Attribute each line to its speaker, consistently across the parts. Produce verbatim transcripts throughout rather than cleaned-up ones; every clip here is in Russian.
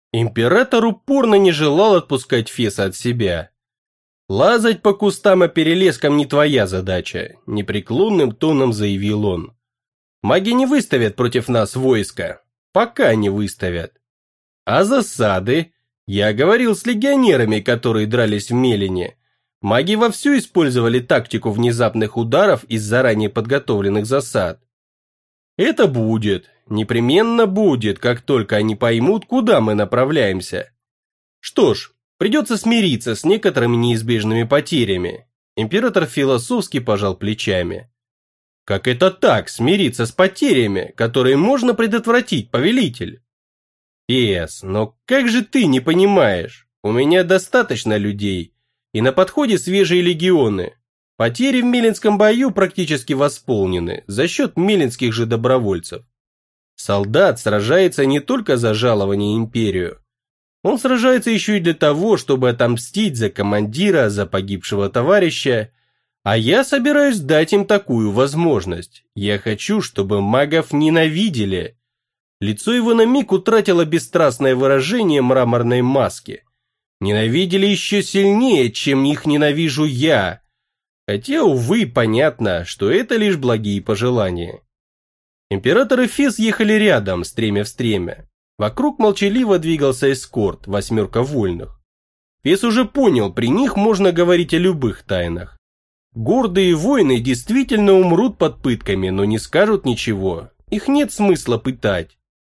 Speaker 1: Император упорно не желал отпускать Феса от себя. «Лазать по кустам и перелескам не твоя задача», – непреклонным тоном заявил он. «Маги не выставят против нас войска. Пока не выставят. А засады? Я говорил с легионерами, которые дрались в Мелине. Маги вовсю использовали тактику внезапных ударов из заранее подготовленных засад. Это будет, непременно будет, как только они поймут, куда мы направляемся. Что ж, придется смириться с некоторыми неизбежными потерями». Император философски пожал плечами. «Как это так, смириться с потерями, которые можно предотвратить, повелитель?» «Фес, но как же ты не понимаешь? У меня достаточно людей, и на подходе свежие легионы. Потери в Мелинском бою практически восполнены за счет мелинских же добровольцев. Солдат сражается не только за жалование империю. Он сражается еще и для того, чтобы отомстить за командира, за погибшего товарища. А я собираюсь дать им такую возможность. Я хочу, чтобы магов ненавидели». Лицо его на миг утратило бесстрастное выражение мраморной маски. «Ненавидели еще сильнее, чем их ненавижу я». Хотя, увы, понятно, что это лишь благие пожелания. Император и Фес ехали рядом, стремя в стремя. Вокруг молчаливо двигался эскорт, восьмерка вольных. Фес уже понял, при них можно говорить о любых тайнах. Гордые воины действительно умрут под пытками, но не скажут ничего. Их нет смысла пытать.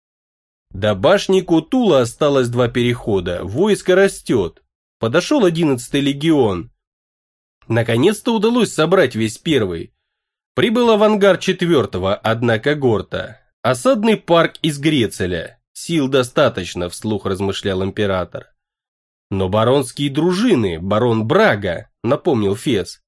Speaker 1: До башни Кутула осталось два перехода, войско растет. Подошел одиннадцатый легион. Наконец-то удалось собрать весь первый. Прибыл авангард четвертого, одна когорта. Осадный парк из Грецеля. Сил достаточно, вслух размышлял император. Но баронские дружины, барон Брага, напомнил Фес.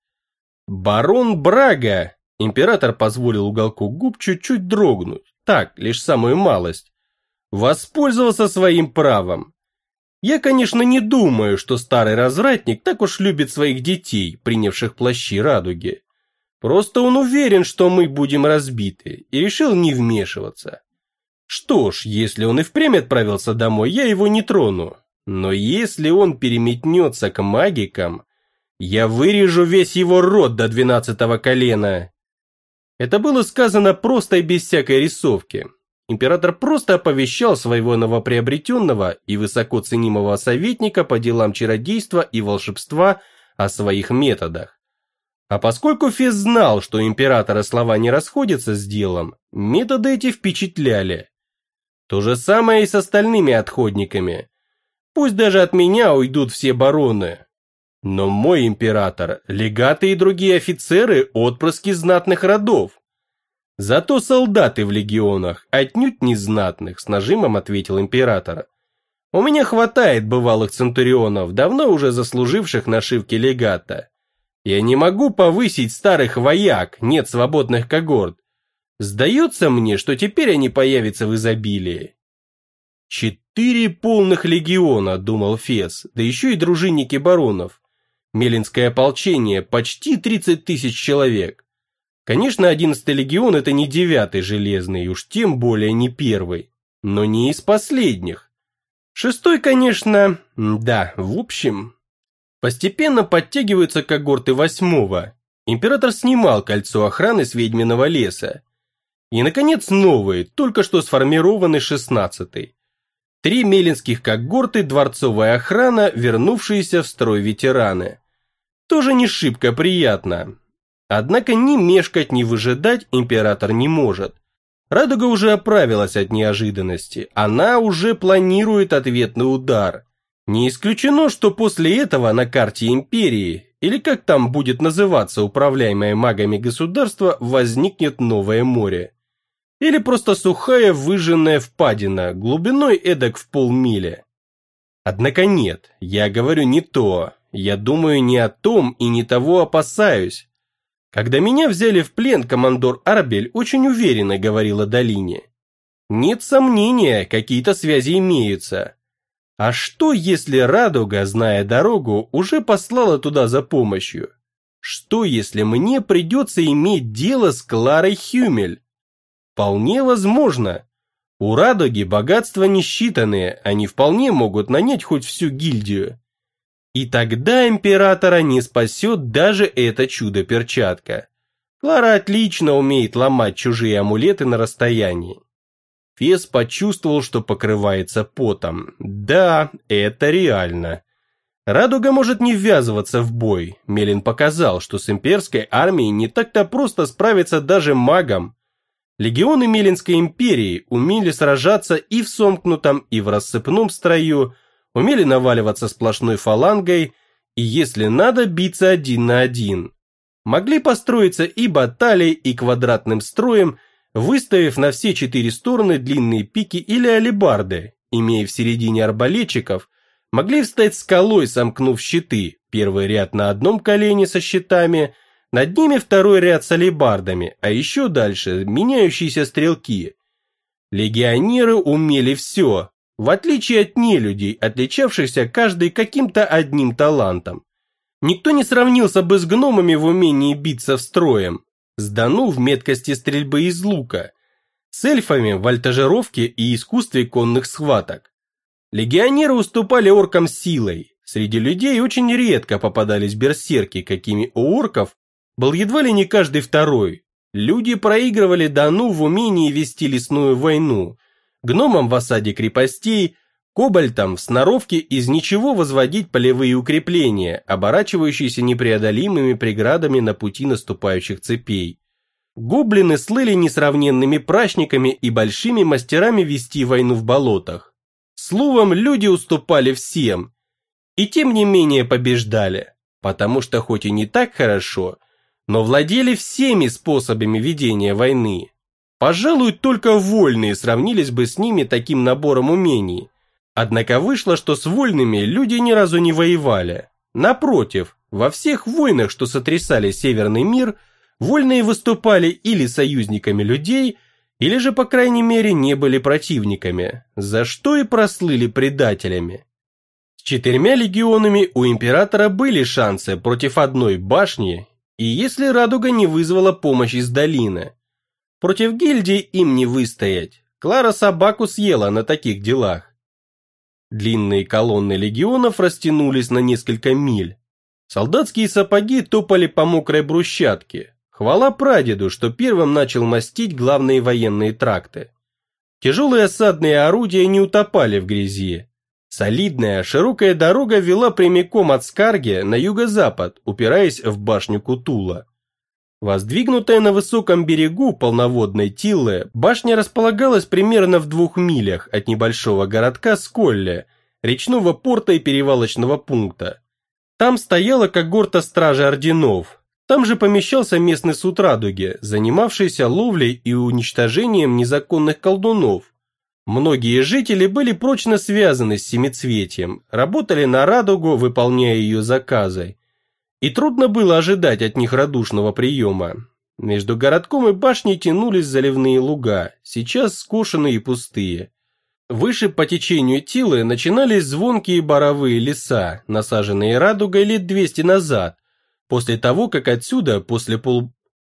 Speaker 1: Барон Брага! Император позволил уголку губ чуть-чуть дрогнуть. Так, лишь самую малость. Воспользовался своим правом. Я, конечно, не думаю, что старый развратник так уж любит своих детей, принявших плащи радуги. Просто он уверен, что мы будем разбиты, и решил не вмешиваться. Что ж, если он и впрямь отправился домой, я его не трону. Но если он переметнется к магикам, я вырежу весь его род до двенадцатого колена. Это было сказано просто и без всякой рисовки. Император просто оповещал своего новоприобретенного и высоко ценимого советника по делам чародейства и волшебства о своих методах. А поскольку Фес знал, что императора слова не расходятся с делом, методы эти впечатляли. То же самое и с остальными отходниками. Пусть даже от меня уйдут все бароны. Но мой император, легаты и другие офицеры – отпрыски знатных родов. Зато солдаты в легионах отнюдь не знатных, с нажимом ответил император. У меня хватает бывалых центурионов, давно уже заслуживших нашивки легата. Я не могу повысить старых вояк, нет свободных когорт. Сдается мне, что теперь они появятся в изобилии. Четыре полных легиона, думал Фес, да еще и дружинники баронов. Мелинское ополчение почти тридцать тысяч человек. Конечно, одиннадцатый легион это не девятый железный, и уж тем более не первый, но не из последних. Шестой, конечно, да, в общем. Постепенно подтягиваются когорты восьмого. Император снимал кольцо охраны с ведьминого леса. И, наконец, новые, только что сформированный шестнадцатый. Три мелинских когорты, дворцовая охрана, вернувшиеся в строй ветераны. Тоже не шибко приятно. Однако ни мешкать, ни выжидать император не может. Радуга уже оправилась от неожиданности, она уже планирует ответный удар. Не исключено, что после этого на карте империи, или как там будет называться управляемое магами государство, возникнет новое море. Или просто сухая выжженная впадина, глубиной эдак в полмили. Однако нет, я говорю не то, я думаю не о том и не того опасаюсь. Когда меня взяли в плен, командор Арбель очень уверенно говорил о долине. Нет сомнения, какие-то связи имеются. А что, если Радуга, зная дорогу, уже послала туда за помощью? Что, если мне придется иметь дело с Кларой Хюмель? Вполне возможно. У Радуги богатства несчитанные, они вполне могут нанять хоть всю гильдию. И тогда императора не спасет даже эта чудо-перчатка. Клара отлично умеет ломать чужие амулеты на расстоянии. Фес почувствовал, что покрывается потом. Да, это реально. Радуга может не ввязываться в бой. Мелин показал, что с имперской армией не так-то просто справиться даже магам. Легионы Мелинской империи умели сражаться и в сомкнутом, и в рассыпном строю, умели наваливаться сплошной фалангой, и если надо, биться один на один. Могли построиться и баталией, и квадратным строем, выставив на все четыре стороны длинные пики или алебарды, имея в середине арбалетчиков, могли встать скалой, сомкнув щиты, первый ряд на одном колене со щитами, над ними второй ряд с алебардами, а еще дальше меняющиеся стрелки. Легионеры умели все, в отличие от нелюдей, отличавшихся каждый каким-то одним талантом. Никто не сравнился бы с гномами в умении биться в строем, с Дану в меткости стрельбы из лука, с эльфами в альтажировке и искусстве конных схваток. Легионеры уступали оркам силой, среди людей очень редко попадались берсерки, какими у орков был едва ли не каждый второй. Люди проигрывали Дану в умении вести лесную войну, гномам в осаде крепостей, кобальтам в сноровке из ничего возводить полевые укрепления, оборачивающиеся непреодолимыми преградами на пути наступающих цепей. Гоблины слыли несравненными прачниками и большими мастерами вести войну в болотах. Словом, люди уступали всем, и тем не менее побеждали, потому что хоть и не так хорошо, но владели всеми способами ведения войны. Пожалуй, только вольные сравнились бы с ними таким набором умений. Однако вышло, что с вольными люди ни разу не воевали. Напротив, во всех войнах, что сотрясали Северный мир, вольные выступали или союзниками людей, или же, по крайней мере, не были противниками, за что и прослыли предателями. С четырьмя легионами у императора были шансы против одной башни, и если Радуга не вызвала помощь из долины. Против гильдии им не выстоять, Клара собаку съела на таких делах. Длинные колонны легионов растянулись на несколько миль. Солдатские сапоги топали по мокрой брусчатке. Хвала прадеду, что первым начал мастить главные военные тракты. Тяжелые осадные орудия не утопали в грязи. Солидная, широкая дорога вела прямиком от Скарги на юго-запад, упираясь в башню Кутула. Воздвигнутая на высоком берегу полноводной Тиллы, башня располагалась примерно в двух милях от небольшого городка Сколле, речного порта и перевалочного пункта. Там стояла когорта стражи орденов, там же помещался местный суд Радуги, занимавшийся ловлей и уничтожением незаконных колдунов. Многие жители были прочно связаны с семицветием, работали на Радугу, выполняя ее заказы. И трудно было ожидать от них радушного приема. Между городком и башней тянулись заливные луга, сейчас скошенные и пустые. Выше по течению Тилы начинались звонкие боровые леса, насаженные Радугой лет двести назад, после того, как отсюда, после пол...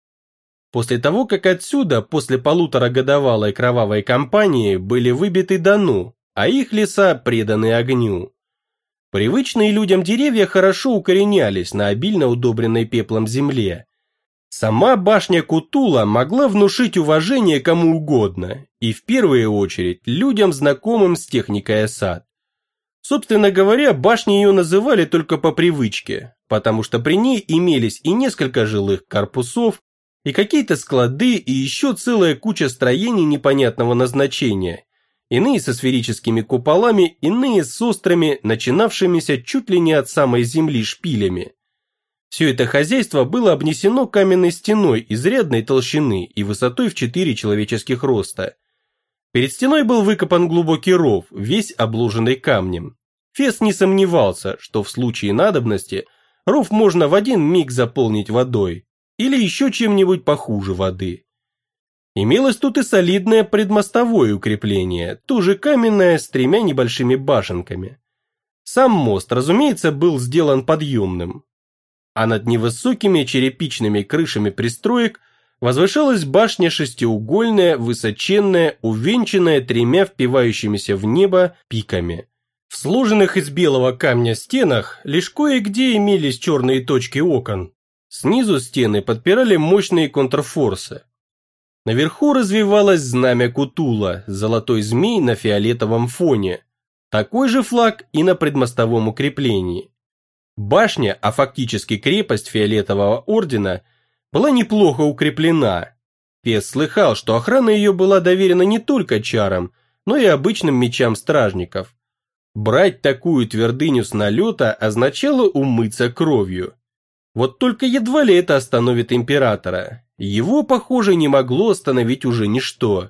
Speaker 1: После того, как отсюда, после полуторагодовалой кровавой кампании, были выбиты Дану, а их леса преданы огню. Привычные людям деревья хорошо укоренялись на обильно удобренной пеплом земле. Сама башня Кутула могла внушить уважение кому угодно, и в первую очередь людям, знакомым с техникой осад. Собственно говоря, башней ее называли только по привычке, потому что при ней имелись и несколько жилых корпусов, и какие-то склады, и еще целая куча строений непонятного назначения, иные со сферическими куполами, иные с острыми, начинавшимися чуть ли не от самой земли шпилями. Все это хозяйство было обнесено каменной стеной изрядной толщины и высотой в четыре человеческих роста. Перед стеной был выкопан глубокий ров, весь обложенный камнем. Фес не сомневался, что в случае надобности ров можно в один миг заполнить водой, или еще чем-нибудь похуже воды. Имелось тут и солидное предмостовое укрепление, тоже каменное, с тремя небольшими башенками. Сам мост, разумеется, был сделан подъемным. А над невысокими черепичными крышами пристроек возвышалась башня шестиугольная, высоченная, увенчанная тремя впивающимися в небо пиками. В сложенных из белого камня стенах лишь кое-где имелись черные точки окон. Снизу стены подпирали мощные контрфорсы. Наверху развивалось знамя Кутула, золотой змей на фиолетовом фоне. Такой же флаг и на предмостовом укреплении. Башня, а фактически крепость Фиолетового ордена, была неплохо укреплена. Фес слыхал, что охрана ее была доверена не только чарам, но и обычным мечам стражников. Брать такую твердыню с налета означало умыться кровью. Вот только едва ли это остановит императора. Его, похоже, не могло остановить уже ничто.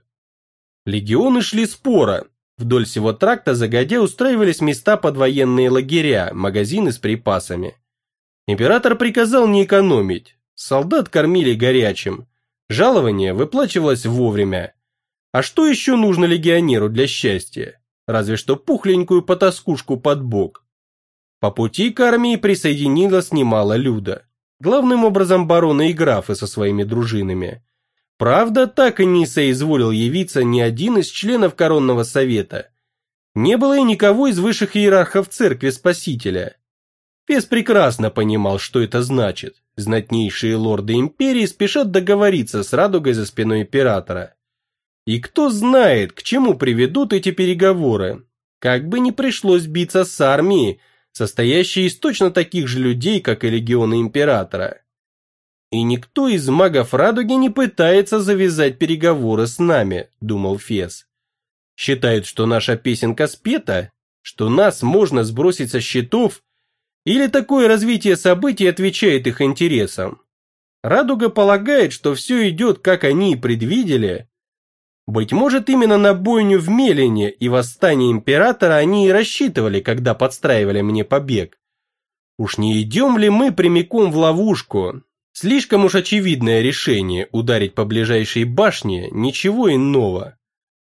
Speaker 1: Легионы шли споро. Вдоль всего тракта загодя устраивались места под военные лагеря, магазины с припасами. Император приказал не экономить. Солдат кормили горячим. Жалование выплачивалось вовремя. А что еще нужно легионеру для счастья? Разве что пухленькую потаскушку под бок. По пути к армии присоединилось немало люда. Главным образом бароны и графы со своими дружинами. Правда, так и не соизволил явиться ни один из членов коронного совета. Не было и никого из высших иерархов церкви Спасителя. Фес прекрасно понимал, что это значит. Знатнейшие лорды империи спешат договориться с радугой за спиной императора. И кто знает, к чему приведут эти переговоры. Как бы ни пришлось биться с армией, состоящей из точно таких же людей, как и легионы императора. И никто из магов радуги не пытается завязать переговоры с нами, думал Фес. Считают, что наша песенка спета, что нас можно сбросить со счетов, или такое развитие событий отвечает их интересам. Радуга полагает, что все идет, как они и предвидели. Быть может, именно на бойню в Мелине и восстание императора они и рассчитывали, когда подстраивали мне побег. Уж не идем ли мы прямиком в ловушку? Слишком уж очевидное решение ударить по ближайшей башне, ничего иного.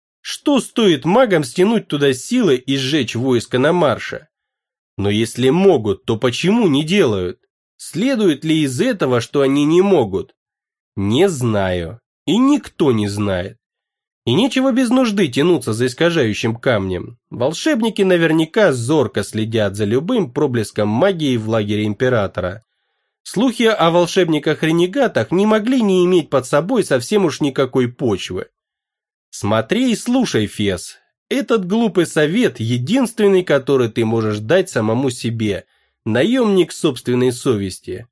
Speaker 1: Что стоит магам стянуть туда силы и сжечь войско на марше? Но если могут, то почему не делают? Следует ли из этого, что они не могут? Не знаю. И никто не знает. И нечего без нужды тянуться за искажающим камнем. Волшебники наверняка зорко следят за любым проблеском магии в лагере императора. Слухи о волшебниках-ренегатах не могли не иметь под собой совсем уж никакой почвы. Смотри и слушай, Фес. Этот глупый совет единственный, который ты можешь дать самому себе, наемник собственной совести.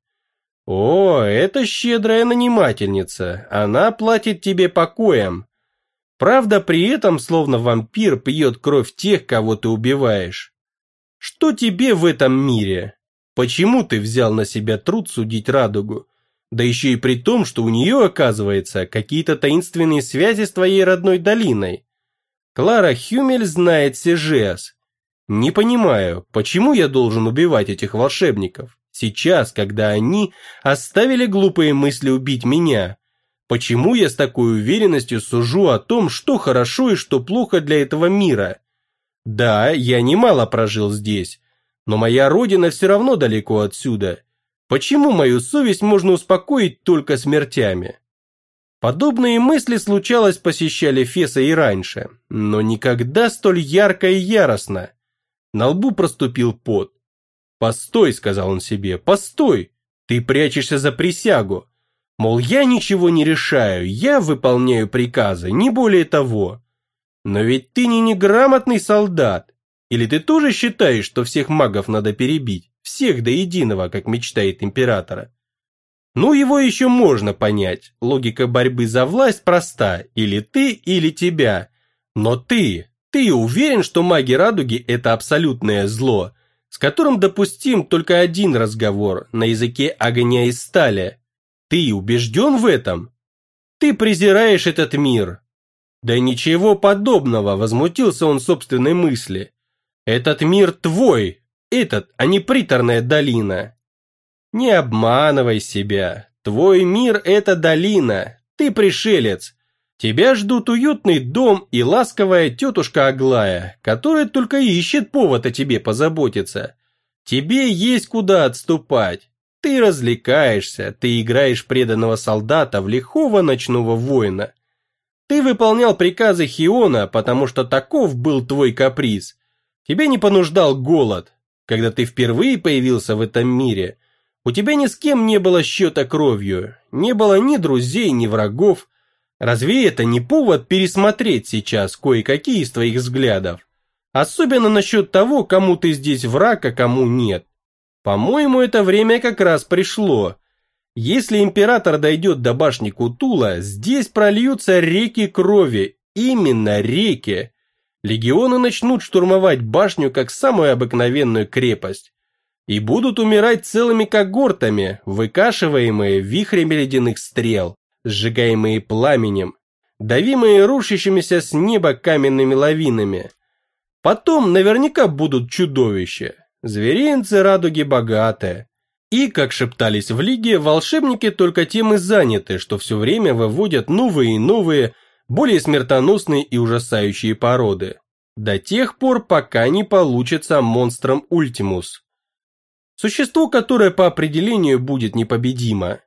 Speaker 1: О, это щедрая нанимательница, она платит тебе покоем. Правда, при этом, словно вампир, пьет кровь тех, кого ты убиваешь. Что тебе в этом мире? Почему ты взял на себя труд судить радугу? Да еще и при том, что у нее, оказывается, какие-то таинственные связи с твоей родной долиной. Клара Хюмель знает Сежес. Не понимаю, почему я должен убивать этих волшебников, сейчас, когда они оставили глупые мысли убить меня? Почему я с такой уверенностью сужу о том, что хорошо и что плохо для этого мира? Да, я немало прожил здесь, но моя родина все равно далеко отсюда. Почему мою совесть можно успокоить только смертями? Подобные мысли, случалось, посещали Феса и раньше, но никогда столь ярко и яростно. На лбу проступил пот. «Постой», — сказал он себе, — «постой, ты прячешься за присягу. Мол, я ничего не решаю, я выполняю приказы, не более того. Но ведь ты не неграмотный солдат. Или ты тоже считаешь, что всех магов надо перебить, всех до единого, как мечтает император?» Ну, его еще можно понять. Логика борьбы за власть проста. Или ты, или тебя. Но ты, ты уверен, что маги радуги – это абсолютное зло, с которым допустим только один разговор на языке огня и стали? Ты убежден в этом? Ты презираешь этот мир. Да ничего подобного, возмутился он собственной мысли. Этот мир твой, этот, а не приторная долина. Не обманывай себя. Твой мир – это долина. Ты пришелец. Тебя ждут уютный дом и ласковая тетушка Аглая, которая только ищет повод о тебе позаботиться. Тебе есть куда отступать. Ты развлекаешься, ты играешь преданного солдата в лихого ночного воина. Ты выполнял приказы Хиона, потому что таков был твой каприз. Тебя не понуждал голод. Когда ты впервые появился в этом мире, у тебя ни с кем не было счета кровью, не было ни друзей, ни врагов. Разве это не повод пересмотреть сейчас кое-какие из твоих взглядов? Особенно насчет того, кому ты здесь враг, а кому нет. По-моему, это время как раз пришло. Если император дойдет до башни Кутула, здесь прольются реки крови, именно реки. Легионы начнут штурмовать башню как самую обыкновенную крепость. И будут умирать целыми когортами, выкашиваемые вихрями ледяных стрел, сжигаемые пламенем, давимые рушащимися с неба каменными лавинами. Потом наверняка будут чудовища. Зверинцы радуги богатые. И, как шептались в Лиге, волшебники только тем и заняты, что все время выводят новые и новые, более смертоносные и ужасающие породы. До тех пор, пока не получится монстром Ультимус. Существо, которое по определению будет непобедимо.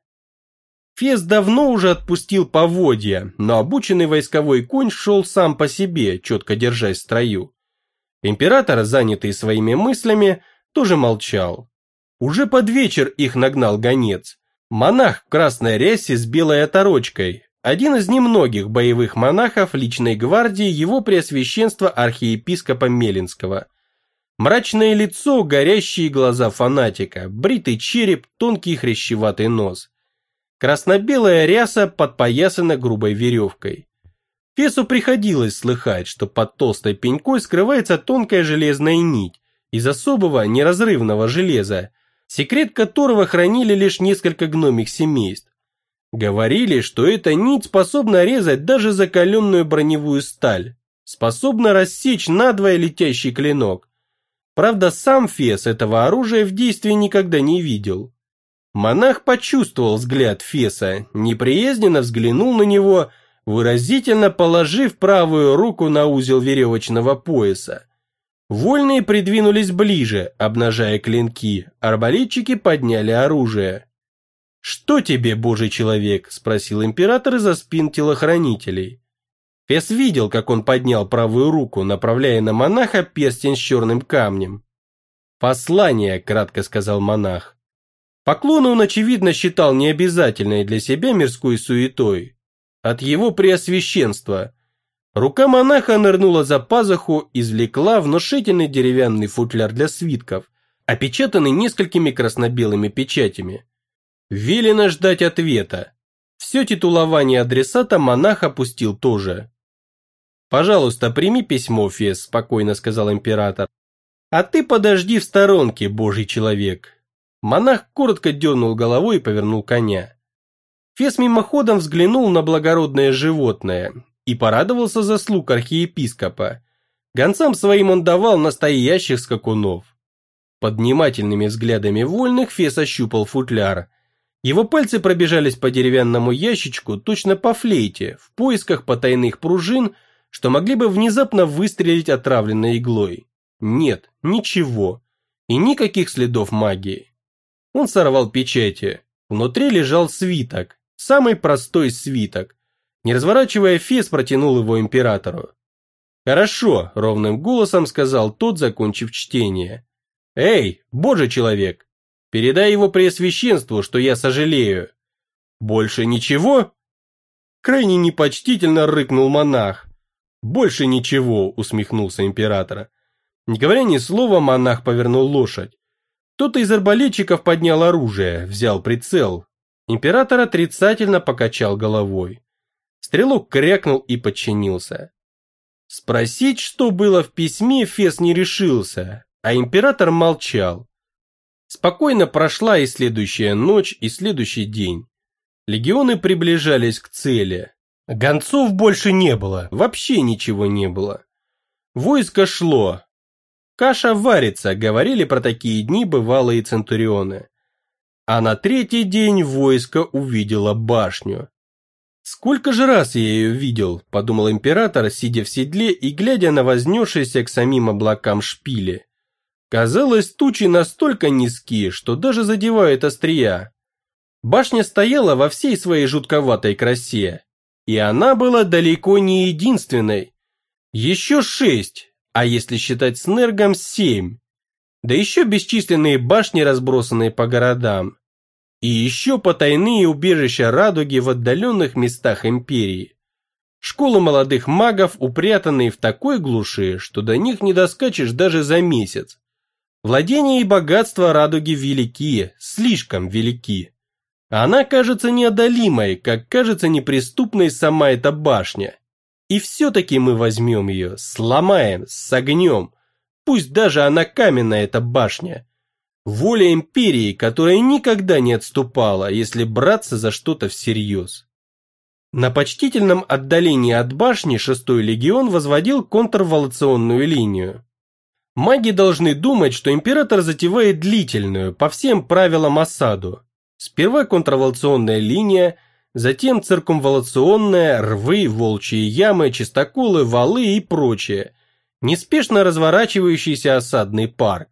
Speaker 1: Фес давно уже отпустил поводья, но обученный войсковой конь шел сам по себе, четко держась в строю. Император, занятый своими мыслями, тоже молчал. Уже под вечер их нагнал гонец. Монах в красной рясе с белой оторочкой. Один из немногих боевых монахов личной гвардии его преосвященства архиепископа Мелинского. Мрачное лицо, горящие глаза фанатика, бритый череп, тонкий хрящеватый нос. Красно-белая ряса подпоясана грубой веревкой. Фесу приходилось слыхать, что под толстой пенькой скрывается тонкая железная нить из особого неразрывного железа, секрет которого хранили лишь несколько гномих семейств. Говорили, что эта нить способна резать даже закаленную броневую сталь, способна рассечь надвое летящий клинок. Правда, сам Фес этого оружия в действии никогда не видел. Монах почувствовал взгляд Феса, неприязненно взглянул на него, выразительно положив правую руку на узел веревочного пояса. Вольные придвинулись ближе, обнажая клинки, арбалетчики подняли оружие. «Что тебе, божий человек?» – спросил император из-за спин телохранителей. Фес видел, как он поднял правую руку, направляя на монаха перстень с черным камнем. «Послание», – кратко сказал монах. Поклон он, очевидно, считал необязательной для себя мирской суетой. От его преосвященства. Рука монаха нырнула за пазуху, извлекла внушительный деревянный футляр для свитков, опечатанный несколькими красно-белыми печатями. Велено ждать ответа. Все титулование адресата монах опустил тоже. «Пожалуйста, прими письмо, Фес», – спокойно сказал император. «А ты подожди в сторонке, божий человек». Монах коротко дернул головой и повернул коня. Фес мимоходом взглянул на благородное животное и порадовался заслуг архиепископа. Гонцам своим он давал настоящих скакунов. Под внимательными взглядами вольных Фес ощупал футляр. Его пальцы пробежались по деревянному ящичку, точно по флейте, в поисках потайных пружин, что могли бы внезапно выстрелить отравленной иглой. Нет, ничего. И никаких следов магии. Он сорвал печати. Внутри лежал свиток. Самый простой свиток. Не разворачивая, Фес протянул его императору. «Хорошо», – ровным голосом сказал тот, закончив чтение. «Эй, божий человек, передай его преосвященству, что я сожалею». «Больше ничего?» Крайне непочтительно рыкнул монах. «Больше ничего», – усмехнулся император. Не говоря ни слова, монах повернул лошадь. Кто-то из арбалетчиков поднял оружие, взял прицел. Император отрицательно покачал головой. Стрелок крякнул и подчинился. Спросить, что было в письме, Фес не решился, а император молчал. Спокойно прошла и следующая ночь, и следующий день. Легионы приближались к цели. Гонцов больше не было, вообще ничего не было. Войско шло. Каша варится, говорили про такие дни бывалые центурионы. А на третий день войско увидело башню. «Сколько же раз я ее видел», – подумал император, сидя в седле и глядя на вознесшиеся к самим облакам шпили. Казалось, тучи настолько низки, что даже задевают острия. Башня стояла во всей своей жутковатой красе, и она была далеко не единственной. Еще шесть, а если считать с Нергом, семь. Да еще бесчисленные башни, разбросанные по городам. И еще потайные убежища радуги в отдаленных местах империи. Школы молодых магов, упрятанные в такой глуши, что до них не доскачешь даже за месяц. Владения и богатства радуги велики, слишком велики. Она кажется неодолимой, как кажется неприступной сама эта башня. И все-таки мы возьмем ее, сломаем, согнем. Пусть даже она каменная, эта башня. Воля империи, которая никогда не отступала, если браться за что-то всерьез. На почтительном отдалении от башни шестой легион возводил контрволационную линию. Маги должны думать, что император затевает длительную, по всем правилам, осаду. Сперва контрволационная линия, затем циркумволационная, рвы, волчьи ямы, чистоколы, валы и прочее. Неспешно разворачивающийся осадный парк.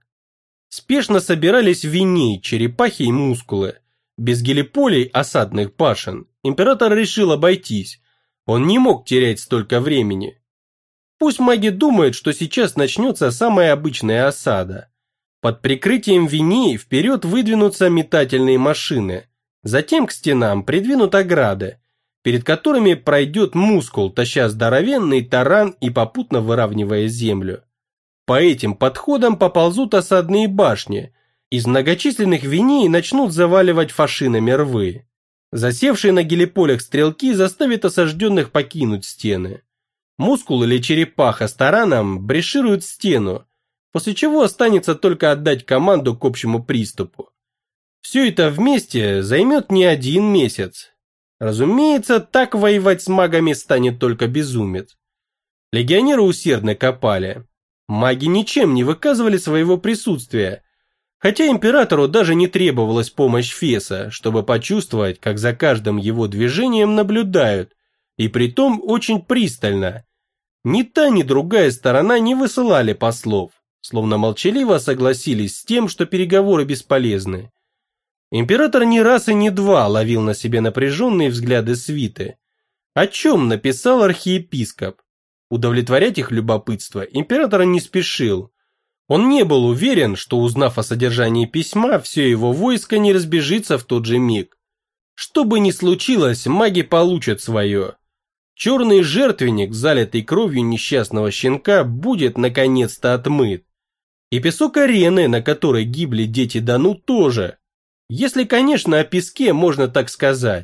Speaker 1: Спешно собирались виней, черепахи и мускулы. Без гелиполей, осадных башен, император решил обойтись. Он не мог терять столько времени. Пусть маги думают, что сейчас начнется самая обычная осада. Под прикрытием виней вперед выдвинутся метательные машины. Затем к стенам придвинут ограды, перед которыми пройдет мускул, таща здоровенный таран и попутно выравнивая землю. По этим подходам поползут осадные башни. Из многочисленных виней начнут заваливать фашинами рвы. Засевшие на гелиполях стрелки заставят осажденных покинуть стены. Мускул или черепаха с тараном брешируют стену, после чего останется только отдать команду к общему приступу. Все это вместе займет не один месяц. Разумеется, так воевать с магами станет только безумец. Легионеры усердно копали. Маги ничем не выказывали своего присутствия, хотя императору даже не требовалась помощь Феса, чтобы почувствовать, как за каждым его движением наблюдают, и притом очень пристально. Ни та, ни другая сторона не высылали послов, словно молчаливо согласились с тем, что переговоры бесполезны. Император ни раз и ни два ловил на себе напряженные взгляды свиты. О чем написал архиепископ? Удовлетворять их любопытство император не спешил. Он не был уверен, что, узнав о содержании письма, все его войско не разбежится в тот же миг. Что бы ни случилось, маги получат свое. Черный жертвенник, залитый кровью несчастного щенка, будет наконец-то отмыт. И песок арены, на которой гибли дети Дану, тоже. Если, конечно, о песке можно так сказать.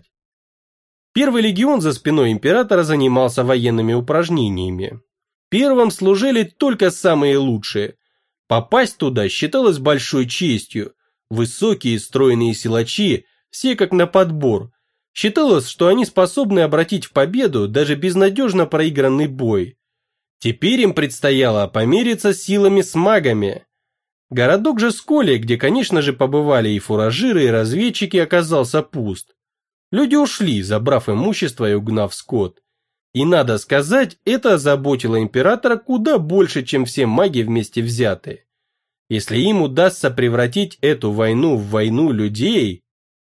Speaker 1: Первый легион за спиной императора занимался военными упражнениями. Первым служили только самые лучшие. Попасть туда считалось большой честью. Высокие стройные силачи, все как на подбор. Считалось, что они способны обратить в победу даже безнадежно проигранный бой. Теперь им предстояло помериться силами с магами. Городок же Сколи, где, конечно же, побывали и фуражиры, и разведчики, оказался пуст. Люди ушли, забрав имущество и угнав скот. И, надо сказать, это озаботило императора куда больше, чем все маги вместе взятые. Если им удастся превратить эту войну в войну людей...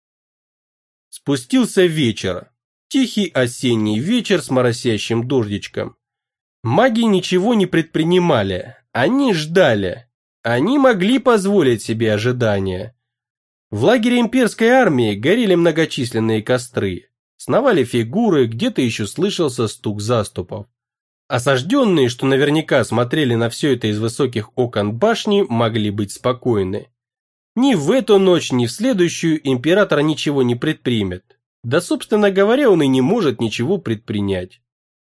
Speaker 1: Спустился вечер. Тихий осенний вечер с моросящим дождичком. Маги ничего не предпринимали, они ждали. Они могли позволить себе ожидания. В лагере имперской армии горели многочисленные костры. Сновали фигуры, где-то еще слышался стук заступов. Осажденные, что наверняка смотрели на все это из высоких окон башни, могли быть спокойны. Ни в эту ночь, ни в следующую император ничего не предпримет. Да, собственно говоря, он и не может ничего предпринять.